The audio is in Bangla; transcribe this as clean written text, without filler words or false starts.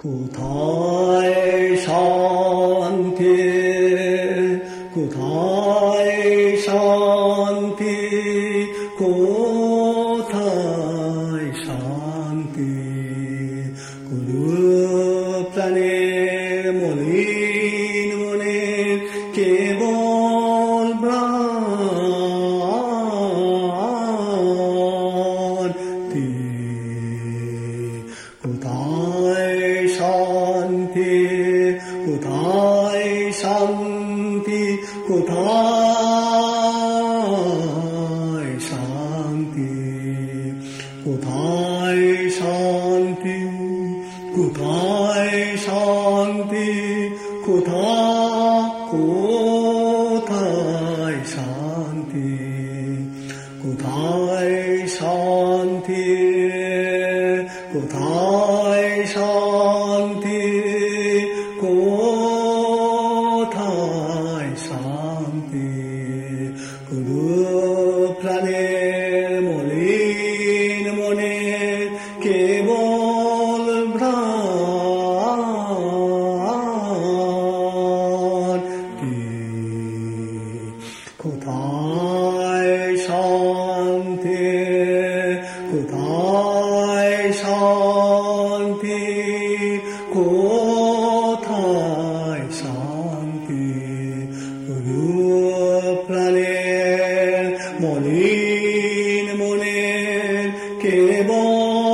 কোথায় শান্তি, কোথায় শান্তি, কোথায় শান্তি, কোন প্রাণের মলিন মনে কেবল ভ্রান্তি। কোথায় শান্তি, কোথায় শান্তি, কোথায় শান্তি, কোথায় শান্তি, কোথায় শান্তি, কোথায় শান্তি, কোথায় শান্তি, কোথায় শান্তি, কোথায় শান্তি, কোন প্রাণের মলিন মনে কেবল ভ্রান্তি। কোথায় শান্তি, কোথায় শান্তি, কোথায় শান্তি, কোন প্রাণের মলিন মনে কেবল